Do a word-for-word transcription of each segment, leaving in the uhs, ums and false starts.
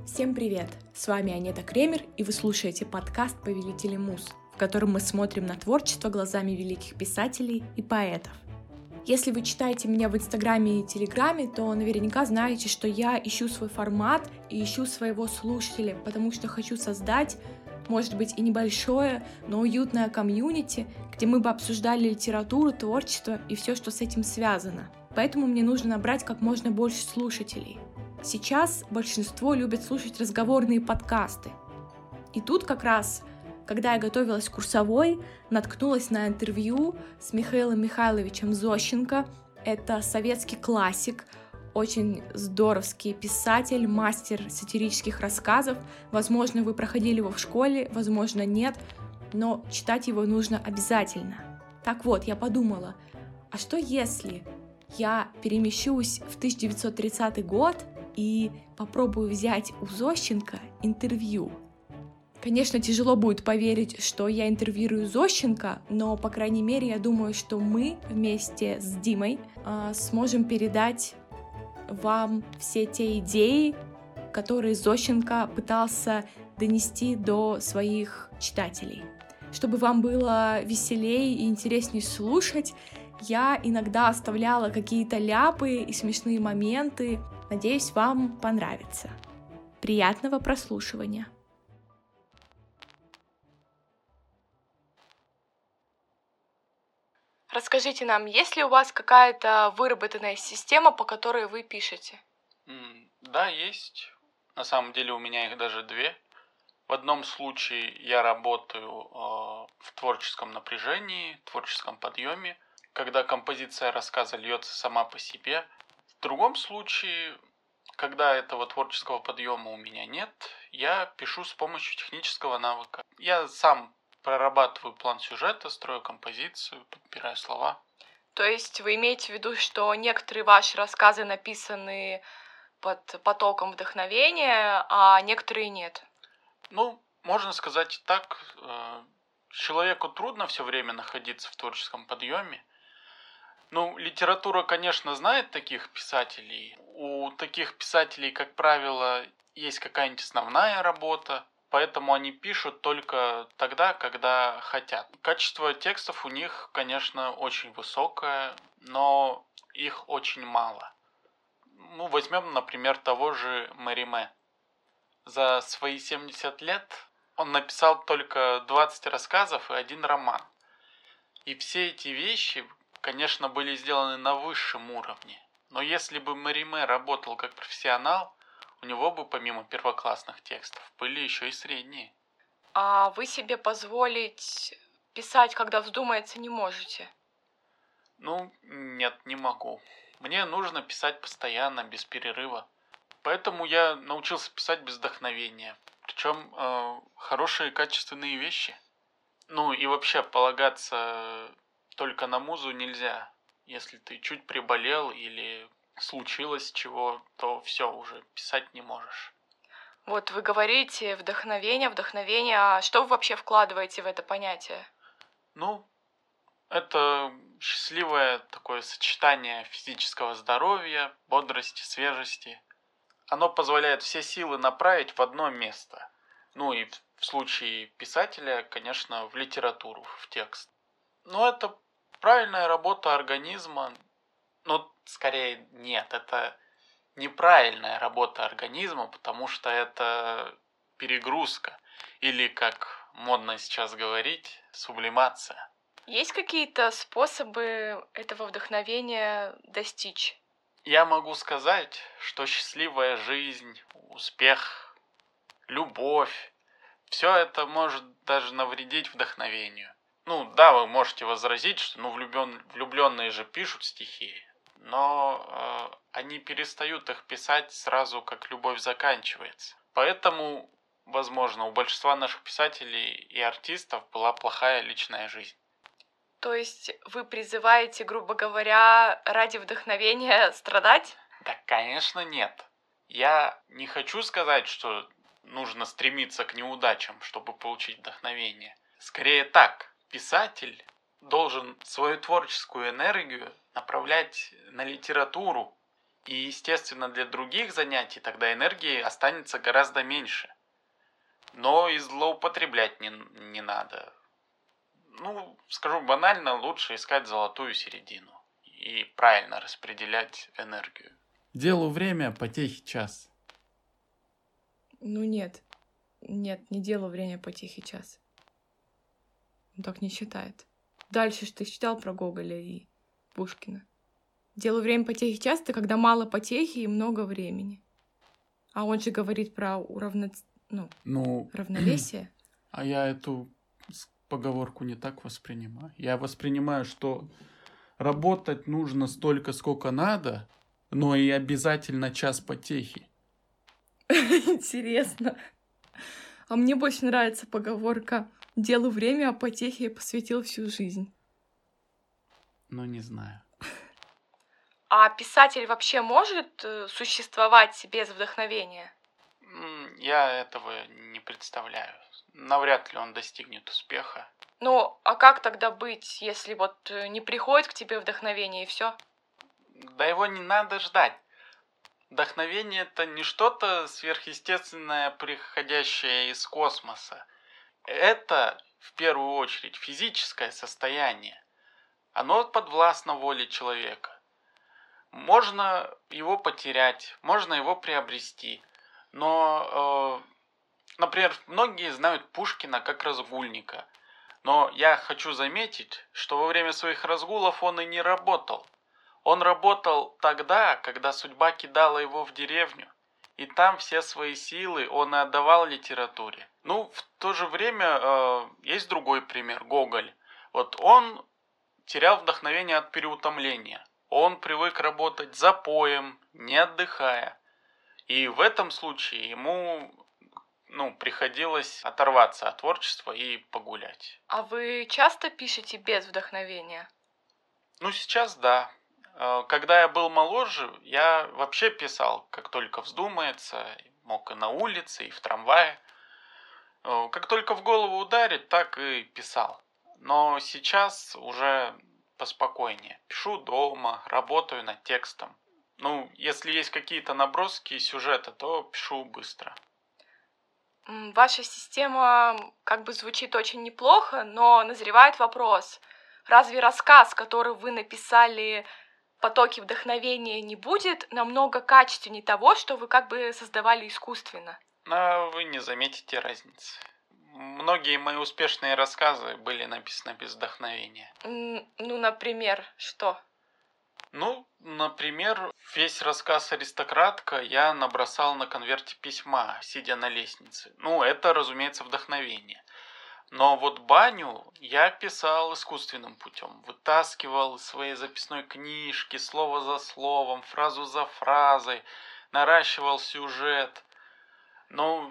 Всем привет! С вами Анета Кремер, и вы слушаете подкаст «Повелители муз», в котором мы смотрим на творчество глазами великих писателей и поэтов. Если вы читаете меня в Инстаграме и Телеграме, то наверняка знаете, что я ищу свой формат и ищу своего слушателя, потому что хочу создать, может быть, и небольшое, но уютное комьюнити, где мы бы обсуждали литературу, творчество и все, что с этим связано. Поэтому мне нужно набрать как можно больше слушателей. Сейчас большинство любит слушать разговорные подкасты. И тут как раз, когда я готовилась к курсовой, наткнулась на интервью с Михаилом Михайловичем Зощенко. Это советский классик, очень здоровский писатель, мастер сатирических рассказов. Возможно, вы проходили его в школе, возможно, нет, но читать его нужно обязательно. Так вот, я подумала, а что если я перемещусь в тысяча девятьсот тридцатый год и попробую взять у Зощенко интервью? Конечно, тяжело будет поверить, что я интервьюирую Зощенко, но, по крайней мере, я думаю, что мы вместе с Димой э, сможем передать вам все те идеи, которые Зощенко пытался донести до своих читателей. Чтобы вам было веселее и интереснее слушать, я иногда оставляла какие-то ляпы и смешные моменты. Надеюсь, вам понравится. Приятного прослушивания! Расскажите нам, есть ли у вас какая-то выработанная система, по которой вы пишете? М, Да, есть. На самом деле у меня их даже две. В одном случае я работаю э, в творческом напряжении, творческом подъеме, когда композиция рассказа льется сама по себе. В другом случае, когда этого творческого подъема у меня нет, я пишу с помощью технического навыка. Я сам прорабатываю план сюжета, строю композицию, подбираю слова. То есть вы имеете в виду, что некоторые ваши рассказы написаны под потоком вдохновения, а некоторые нет? Ну, можно сказать и так. э, Человеку трудно все время находиться в творческом подъеме. Ну, литература, конечно, знает таких писателей. У таких писателей, как правило, есть какая-нибудь основная работа, поэтому они пишут только тогда, когда хотят. Качество текстов у них, конечно, очень высокое, но их очень мало. Ну, возьмем, например, того же Мэриме. За свои семьдесят лет он написал только двадцать рассказов и один роман. И все эти вещи, конечно, были сделаны на высшем уровне. Но если бы Мэриме работал как профессионал, у него бы помимо первоклассных текстов были еще и средние. А вы себе позволить писать, когда вздумается, не можете? Ну, нет, не могу. Мне нужно писать постоянно, без перерыва. Поэтому я научился писать без вдохновения. Причем э, хорошие качественные вещи. Ну и вообще полагаться только на музу нельзя. Если ты чуть приболел или случилось чего, то все, уже писать не можешь. Вот вы говорите вдохновение, вдохновение, а что вы вообще вкладываете в это понятие? Ну, это счастливое такое сочетание физического здоровья, бодрости, свежести. Оно позволяет все силы направить в одно место. Ну и в случае писателя, конечно, в литературу, в текст. Но это правильная работа организма. Но скорее нет, это неправильная работа организма, потому что это перегрузка. Или, как модно сейчас говорить, сублимация. Есть какие-то способы этого вдохновения достичь? Я могу сказать, что счастливая жизнь, успех, любовь, все это может даже навредить вдохновению. Ну да, вы можете возразить, что ну влюблен, влюбленные же пишут стихи, но э, они перестают их писать сразу, как любовь заканчивается. Поэтому, возможно, у большинства наших писателей и артистов была плохая личная жизнь. То есть вы призываете, грубо говоря, ради вдохновения страдать? Да, конечно, нет. Я не хочу сказать, что нужно стремиться к неудачам, чтобы получить вдохновение. Скорее так, писатель должен свою творческую энергию направлять на литературу И, естественно, для других занятий тогда энергии останется гораздо меньше. Но и злоупотреблять не, не надо. Ну, скажу банально, лучше искать золотую середину и правильно распределять энергию. Делу время, потехи час. Ну нет, нет, не делу время, потехи час. Он так не считает. Дальше что ты читал про Гоголя и Пушкина. Делу время, потехи час — это когда мало потехи и много времени. А он же говорит про уравно... ну, ну, равновесие. А я эту поговорку не так воспринимаю. Я воспринимаю, что работать нужно столько, сколько надо, но и обязательно час потехи. Интересно. А мне больше нравится поговорка «делу время, а потехе я посвятил всю жизнь». Ну, не знаю. А писатель вообще может существовать без вдохновения? Я этого не представляю. Навряд ли он достигнет успеха. Ну, а как тогда быть, если вот не приходит к тебе вдохновение и все? Да его не надо ждать. Вдохновение — это не что-то сверхъестественное, приходящее из космоса. Это, в первую очередь, физическое состояние. Оно подвластно воле человека. Можно его потерять, можно его приобрести. Но, э, например, многие знают Пушкина как разгульника. Но я хочу заметить, что во время своих разгулов он и не работал. Он работал тогда, когда судьба кидала его в деревню, и там все свои силы он и отдавал литературе. Ну, в то же время э, есть другой пример, Гоголь. Вот он терял вдохновение от переутомления. Он привык работать запоем, не отдыхая. И в этом случае ему ну, приходилось оторваться от творчества и погулять. А вы часто пишете без вдохновения? Ну, сейчас да. Когда я был моложе, я вообще писал, как только вздумается, мог и на улице, и в трамвае. Как только в голову ударит, так и писал. Но сейчас уже поспокойнее. Пишу дома, работаю над текстом. Ну, если есть какие-то наброски сюжета, то пишу быстро. Ваша система как бы звучит очень неплохо, но назревает вопрос. Разве рассказ, который вы написали, «Потоки вдохновения», не будет намного качественнее того, что вы как бы создавали искусственно? Но вы не заметите разницы. Многие мои успешные рассказы были написаны без вдохновения. Ну, например, что? Ну, например, весь рассказ «Аристократка» я набросал на конверте письма, сидя на лестнице. Ну, это, разумеется, вдохновение. Но вот баню я писал искусственным путем. Вытаскивал из своей записной книжки слово за словом, фразу за фразой, наращивал сюжет. Ну,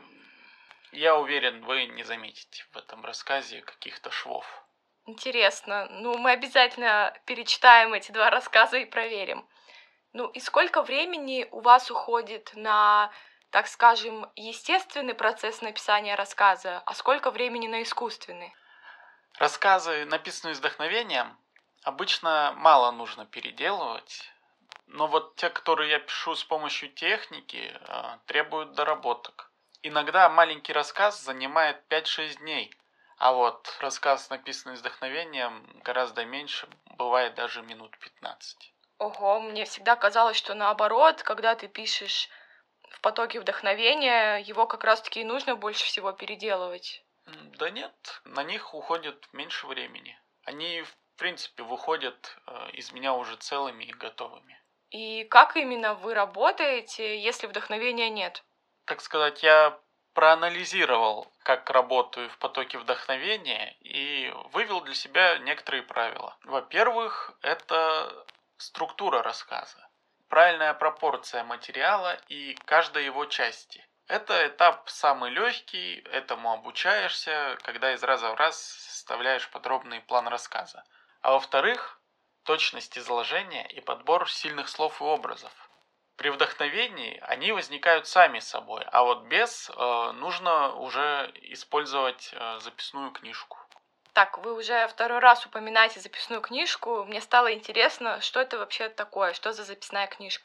я уверен, вы не заметите в этом рассказе каких-то швов. Интересно. Ну, мы обязательно перечитаем эти два рассказа и проверим. Ну, и сколько времени у вас уходит на, так скажем, естественный процесс написания рассказа, а сколько времени на искусственный? Рассказы, написанные с вдохновением, обычно мало нужно переделывать. Но вот те, которые я пишу с помощью техники, требуют доработок. Иногда маленький рассказ занимает пять-шесть дней. А вот рассказ, написанный с вдохновением, гораздо меньше, бывает даже минут пятнадцать. Ого, мне всегда казалось, что наоборот, когда ты пишешь в потоке вдохновения, его как раз-таки и нужно больше всего переделывать. Да нет, на них уходит меньше времени. Они, в принципе, выходят из меня уже целыми и готовыми. И как именно вы работаете, если вдохновения нет? Так сказать, я проанализировал, как работаю в потоке вдохновения и вывел для себя некоторые правила. Во-первых, это структура рассказа, правильная пропорция материала и каждой его части. Это этап самый легкий, этому обучаешься, когда из раза в раз составляешь подробный план рассказа. А во-вторых, точность изложения и подбор сильных слов и образов. При вдохновении они возникают сами собой, а вот без э, нужно уже использовать э, записную книжку. Так, вы уже второй раз упоминаете записную книжку. Мне стало интересно, что это вообще такое, что за записная книжка?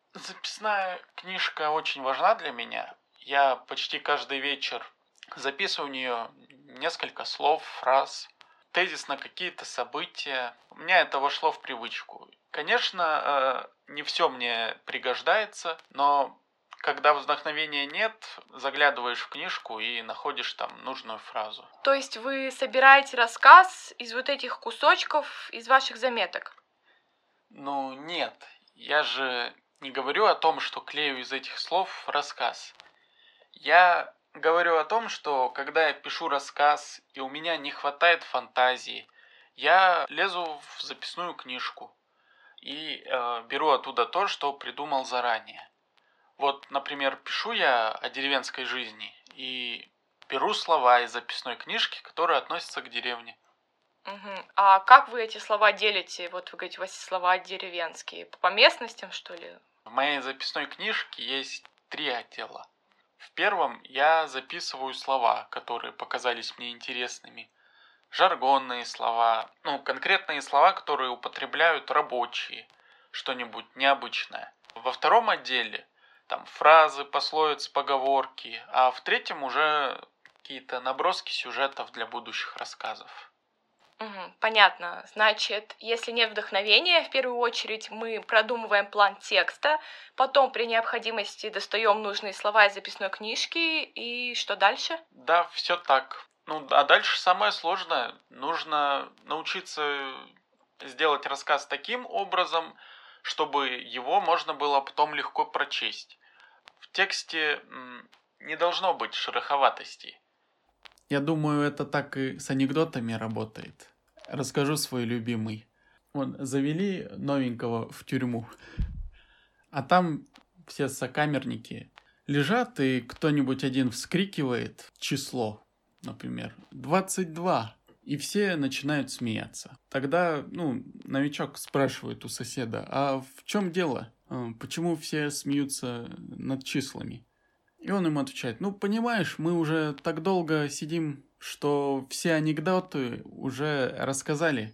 Записная книжка очень важна для меня. Я почти каждый вечер записываю в нее несколько слов, фраз, тезис на какие-то события. У меня это вошло в привычку. Конечно, не все мне пригождается, но когда вдохновения нет, заглядываешь в книжку и находишь там нужную фразу. То есть вы собираете рассказ из вот этих кусочков из ваших заметок? Ну нет, я же не говорю о том, что клею из этих слов рассказ. Я говорю о том, что когда я пишу рассказ и у меня не хватает фантазии, я лезу в записную книжку и э, беру оттуда то, что придумал заранее. Вот, например, пишу я о деревенской жизни и беру слова из записной книжки, которые относятся к деревне. Угу. А как вы эти слова делите? Вот вы говорите, у вас есть слова деревенские. По местностям, что ли? В моей записной книжке есть три отдела. В первом я записываю слова, которые показались мне интересными. Жаргонные слова, ну, конкретные слова, которые употребляют рабочие, что-нибудь необычное. Во втором отделе там фразы, пословицы, поговорки, а в третьем уже какие-то наброски сюжетов для будущих рассказов. Угу, понятно. Значит, если нет вдохновения, в первую очередь мы продумываем план текста, потом при необходимости достаем нужные слова из записной книжки, и что дальше? Да, все так. Ну, а дальше самое сложное. Нужно научиться сделать рассказ таким образом, чтобы его можно было потом легко прочесть. В тексте не должно быть шероховатостей. Я думаю, это так и с анекдотами работает. Расскажу свой любимый. Вот, завели новенького в тюрьму, а там все сокамерники лежат, и кто-нибудь один вскрикивает число, например, двадцать два, и все начинают смеяться. Тогда, ну, новичок спрашивает у соседа, а в чем дело? Почему все смеются над числами? И он ему отвечает, ну, понимаешь, мы уже так долго сидим, что все анекдоты уже рассказали.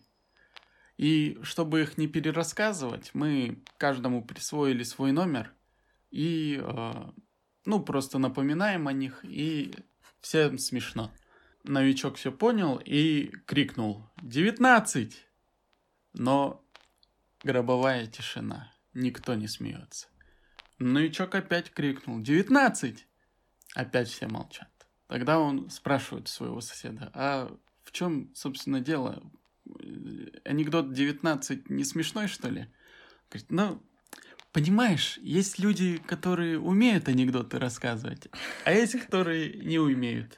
И чтобы их не перерассказывать, мы каждому присвоили свой номер и, э, ну, просто напоминаем о них, и всем смешно. Новичок все понял и крикнул «девятнадцать!». Но гробовая тишина, никто не смеется. Новичок опять крикнул «девятнадцать!». Опять все молчат. Тогда он спрашивает своего соседа, а в чем, собственно, дело? Анекдот девятнадцать не смешной, что ли? Говорит, ну, понимаешь, есть люди, которые умеют анекдоты рассказывать, а есть, которые не умеют.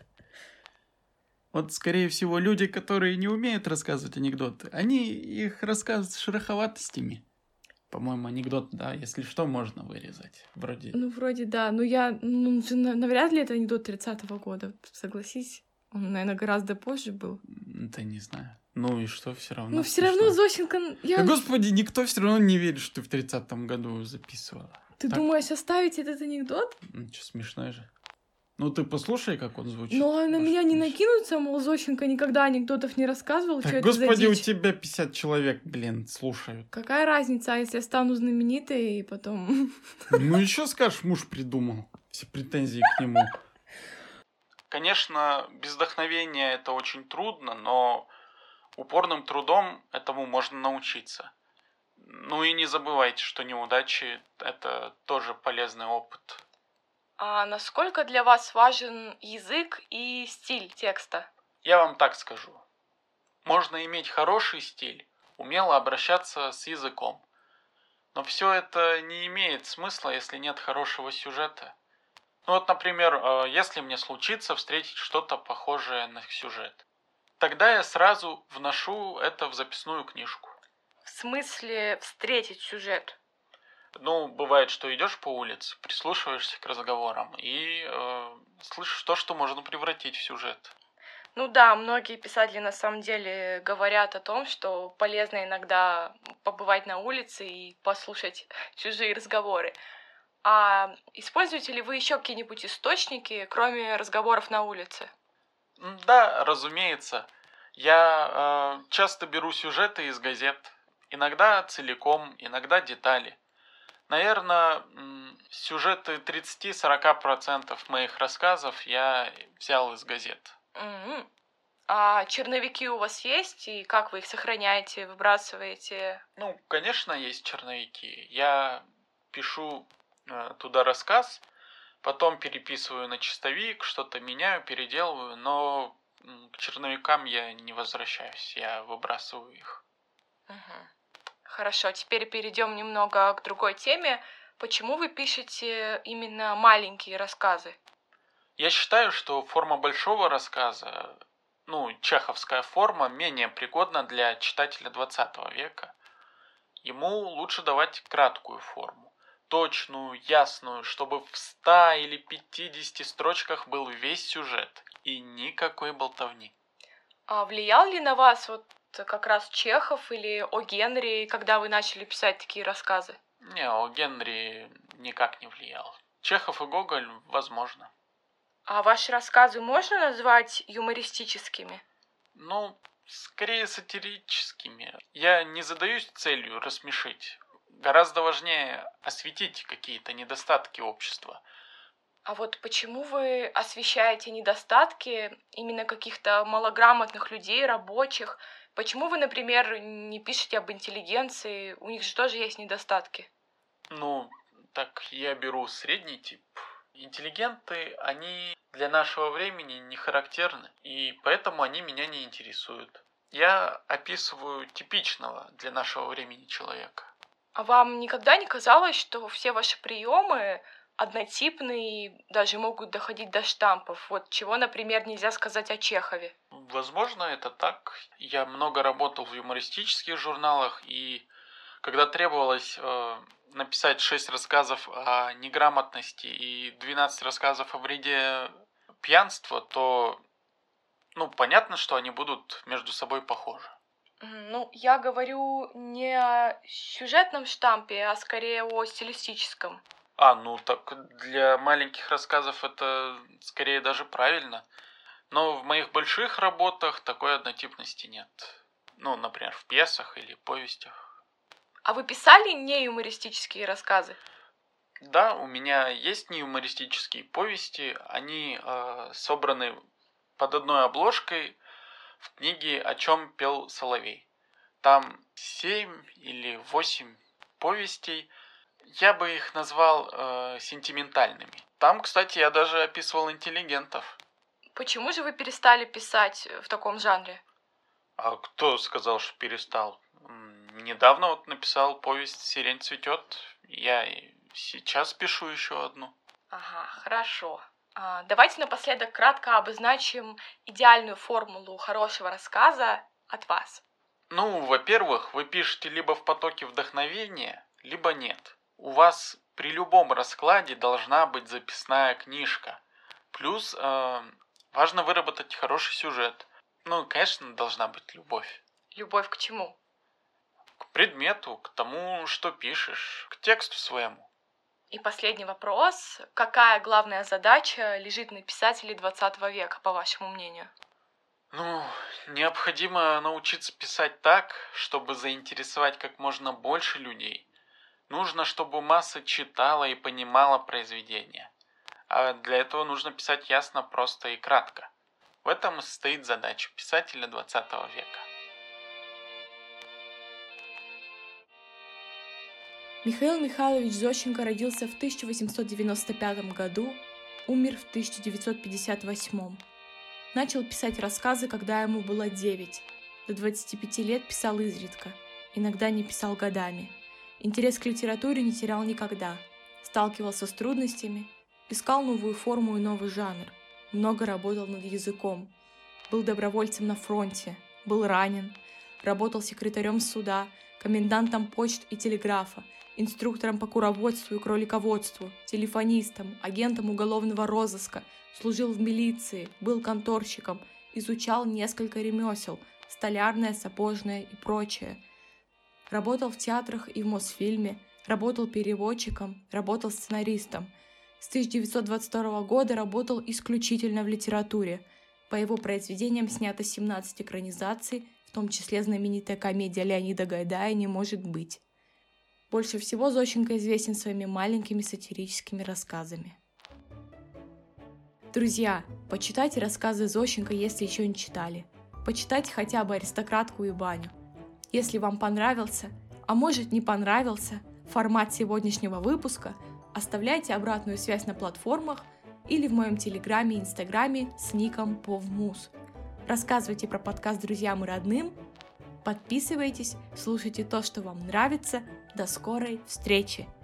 Вот, скорее всего, люди, которые не умеют рассказывать анекдоты, они их рассказывают с шероховатостями. По-моему, анекдот, да, если что, можно вырезать. Вроде. Ну, вроде да. Но я, ну, навряд ли это анекдот тридцатого года, согласись. Он, наверное, гораздо позже был. Да не знаю. Ну и что, все равно. Ну, все равно Зощенко. Я... Да, господи, никто все равно не верит, что ты в тридцатом году записывала. Ты так? Думаешь оставить этот анекдот? Ну, что, смешной же. Ну, ты послушай, как он звучит. Ну, а на Может, меня не смешно. накинутся, мол, Зощенко никогда анекдотов не рассказывал. Так, что господи, это у за дичь? тебя пятьдесят человек, блин, слушают. Какая разница, если я стану знаменитой и потом... Ну, еще скажешь, муж придумал. Все претензии к нему. Конечно, без вдохновения это очень трудно, но упорным трудом этому можно научиться. Ну и не забывайте, что неудачи – это тоже полезный опыт. А насколько для вас важен язык и стиль текста? Я вам так скажу. Можно иметь хороший стиль, умело обращаться с языком. Но все это не имеет смысла, если нет хорошего сюжета. Ну вот, например, если мне случится встретить что-то похожее на сюжет, тогда я сразу вношу это в записную книжку. В смысле встретить сюжет? Ну, бывает, что идешь по улице, прислушиваешься к разговорам и э, слышишь то, что можно превратить в сюжет. Ну да, многие писатели на самом деле говорят о том, что полезно иногда побывать на улице и послушать чужие разговоры. А используете ли вы еще какие-нибудь источники, кроме разговоров на улице? Да, разумеется. Я э, часто беру сюжеты из газет. Иногда целиком, иногда детали. Наверное, сюжеты тридцать-сорок процентов моих рассказов я взял из газет. Mm-hmm. А черновики у вас есть? И как вы их сохраняете, выбрасываете? Ну, конечно, есть черновики. Я пишу э, туда рассказ, потом переписываю на чистовик, что-то меняю, переделываю, но к черновикам я не возвращаюсь, я выбрасываю их. Угу. Хорошо, теперь перейдем немного к другой теме. Почему вы пишете именно маленькие рассказы? Я считаю, что форма большого рассказа, ну, чеховская форма, менее пригодна для читателя двадцатого века. Ему лучше давать краткую форму, точную, ясную, чтобы в ста или пятидесяти строчках был весь сюжет и никакой болтовни. А влиял ли на вас вот как раз Чехов или О. Генри, когда вы начали писать такие рассказы? Не, О. Генри никак не влиял. Чехов и Гоголь, возможно. А ваши рассказы можно назвать юмористическими? Ну, скорее сатирическими. Я не задаюсь целью рассмешить. Гораздо важнее осветить какие-то недостатки общества. А вот почему вы освещаете недостатки именно каких-то малограмотных людей, рабочих? Почему вы, например, не пишете об интеллигенции? У них же тоже есть недостатки. Ну, так я беру средний тип. Интеллигенты, они для нашего времени не характерны, и поэтому они меня не интересуют. Я описываю типичного для нашего времени человека. А вам никогда не казалось, что все ваши приемы однотипные и даже могут доходить до штампов? Вот чего, например, нельзя сказать о Чехове? Возможно, это так. Я много работал в юмористических журналах, и когда требовалось э, написать шесть рассказов о неграмотности и двенадцать рассказов о вреде пьянства, то, ну, понятно, что они будут между собой похожи. Ну, я говорю не о сюжетном штампе, а скорее о стилистическом. А, ну так для маленьких рассказов это скорее даже правильно. Но в моих больших работах такой однотипности нет. Ну, например, в пьесах или повестях. А вы писали не юмористические рассказы? Да, у меня есть неюмористические повести. Они э, собраны под одной обложкой в книге «О чем пел соловей». Там семь или восемь повестей. Я бы их назвал э, сентиментальными. Там, кстати, я даже описывал интеллигентов. Почему же вы перестали писать в таком жанре? А кто сказал, что перестал? Недавно вот написал повесть «Сирень цветет». Я и сейчас пишу еще одну. Ага, хорошо. А, давайте напоследок кратко обозначим идеальную формулу хорошего рассказа от вас. Ну, во-первых, вы пишете либо в потоке вдохновения, либо нет. У вас при любом раскладе должна быть записная книжка. Плюс э, важно выработать хороший сюжет. Ну, конечно, должна быть любовь. Любовь к чему? К предмету, к тому, что пишешь, к тексту своему. И последний вопрос. Какая главная задача лежит на писателе двадцатого века, по вашему мнению? Ну, необходимо научиться писать так, чтобы заинтересовать как можно больше людей. Нужно, чтобы масса читала и понимала произведение. А для этого нужно писать ясно, просто и кратко. В этом и состоит задача писателя двадцатого века. Михаил Михайлович Зощенко родился в тысяча восемьсот девяносто пятом году, умер в тысяча девятьсот пятьдесят восьмом. Начал писать рассказы, когда ему было девять. До двадцати пяти лет писал изредка, иногда не писал годами. Интерес к литературе не терял никогда. Сталкивался с трудностями, искал новую форму и новый жанр. Много работал над языком. Был добровольцем на фронте, был ранен. Работал секретарем суда, комендантом почт и телеграфа, инструктором по куроводству и кролиководству, телефонистом, агентом уголовного розыска, служил в милиции, был конторщиком, изучал несколько ремесел, столярное, сапожное и прочее. Работал в театрах и в Мосфильме, работал переводчиком, работал сценаристом. С тысяча девятьсот двадцать второго года работал исключительно в литературе. По его произведениям снято семнадцать экранизаций, в том числе знаменитая комедия Леонида Гайдая «Не может быть». Больше всего Зощенко известен своими маленькими сатирическими рассказами. Друзья, почитайте рассказы Зощенко, если еще не читали. Почитайте хотя бы «Аристократку» и «Баню». Если вам понравился, а может не понравился, формат сегодняшнего выпуска, оставляйте обратную связь на платформах или в моем телеграме и инстаграме с ником Повмус. Рассказывайте про подкаст друзьям и родным, подписывайтесь, слушайте то, что вам нравится. До скорой встречи!